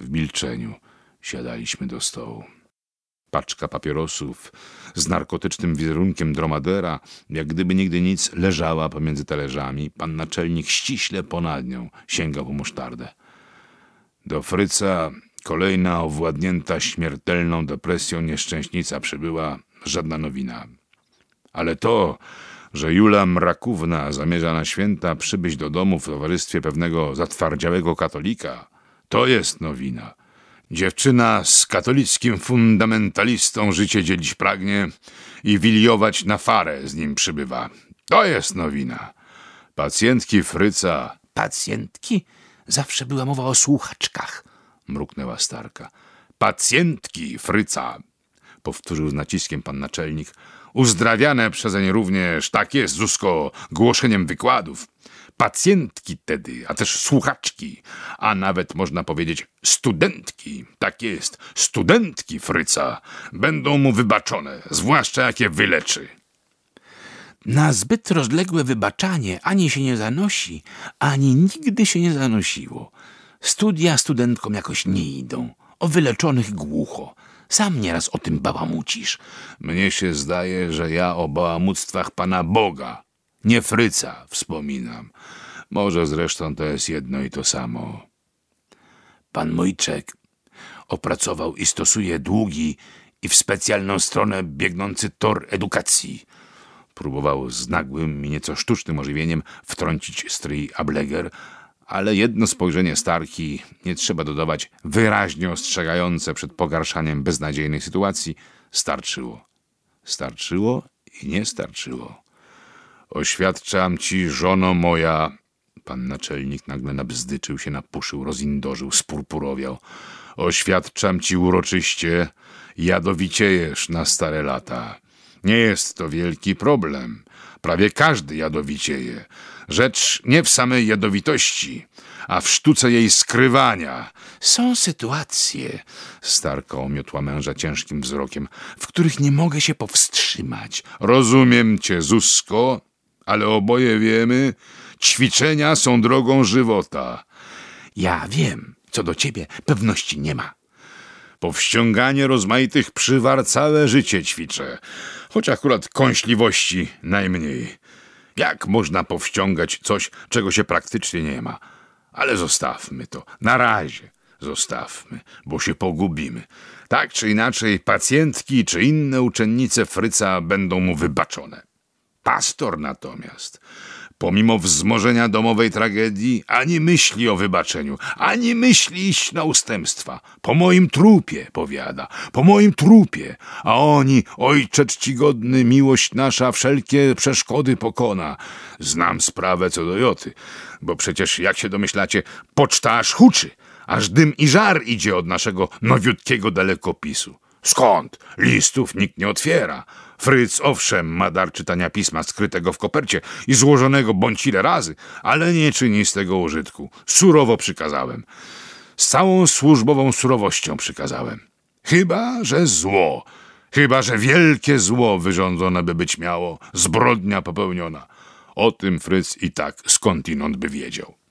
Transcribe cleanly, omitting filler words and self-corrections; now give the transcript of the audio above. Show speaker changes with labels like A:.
A: W milczeniu siadaliśmy do stołu. Paczka papierosów z narkotycznym wizerunkiem dromadera, jak gdyby nigdy nic, leżała pomiędzy talerzami. Pan naczelnik ściśle ponad nią sięgał po musztardę. Do Fryca kolejna owładnięta śmiertelną depresją nieszczęśnica przybyła, żadna nowina. Ale to, że Jula Mrakówna zamierza na święta przybyć do domu w towarzystwie pewnego zatwardziałego katolika, to jest nowina. Dziewczyna z katolickim fundamentalistą życie dzielić pragnie i wiliować na farę z nim przybywa. To jest nowina. Pacjentki Fryca...
B: Pacjentki? Zawsze była mowa o słuchaczkach,
A: mruknęła starka. Pacjentki Fryca, powtórzył z naciskiem pan naczelnik, uzdrawiane przezeń również, tak jest, Zuzko, głoszeniem wykładów. Pacjentki tedy, a też słuchaczki, a nawet można powiedzieć studentki, tak jest, studentki Fryca, będą mu wybaczone, zwłaszcza jak je wyleczy.
B: Na zbyt rozległe wybaczanie ani się nie zanosi, ani nigdy się nie zanosiło. Studia studentkom jakoś nie idą, o wyleczonych głucho. Sam nieraz o tym bałamucisz.
A: Mnie się zdaje, że ja o bałamuctwach Pana Boga, nie Fryca, wspominam. Może zresztą to jest jedno i to samo.
B: Pan Mojczek opracował i stosuje długi i w specjalną stronę biegnący tor edukacji.
A: Próbował z nagłym i nieco sztucznym ożywieniem wtrącić stryj Ableger, ale jedno spojrzenie starki, nie trzeba dodawać, wyraźnie ostrzegające przed pogarszaniem beznadziejnych sytuacji, starczyło. Starczyło i nie starczyło. Oświadczam ci, żono moja... Pan naczelnik nagle nabzdyczył się, napuszył, rozindorzył, spurpurowiał. Oświadczam ci uroczyście, jadowiciejesz na stare lata. Nie jest to wielki problem. Prawie każdy jadowicieje. Rzecz nie w samej jadowitości, a w sztuce jej skrywania.
B: Są sytuacje,
A: starka omiotła męża ciężkim wzrokiem,
B: w których nie mogę się powstrzymać.
A: Rozumiem cię, Zuzko, ale oboje wiemy, ćwiczenia są drogą żywota.
B: Ja wiem, co do ciebie pewności nie ma.
A: Powściąganie rozmaitych przywar całe życie ćwiczę, choć akurat kąśliwości najmniej. Jak można powściągać coś, czego się praktycznie nie ma? Ale zostawmy to. Na razie zostawmy, bo się pogubimy. Tak czy inaczej, pacjentki czy inne uczennice Fryca będą mu wybaczone. Pastor natomiast, pomimo wzmożenia domowej tragedii, ani myśli o wybaczeniu, ani myśli iść na ustępstwa. Po moim trupie, powiada, po moim trupie, a oni, ojcze czcigodny, miłość nasza wszelkie przeszkody pokona. Znam sprawę co do joty, bo przecież, jak się domyślacie, poczta aż huczy, aż dym i żar idzie od naszego nowiutkiego dalekopisu. Skąd? Listów nikt nie otwiera. Fryc owszem ma dar czytania pisma skrytego w kopercie i złożonego bądź ile razy, ale nie czyni z tego użytku. Surowo przykazałem. Z całą służbową surowością przykazałem. Chyba że zło, chyba że wielkie zło wyrządzone by być miało, zbrodnia popełniona. O tym Fryc i tak skądinąd by wiedział.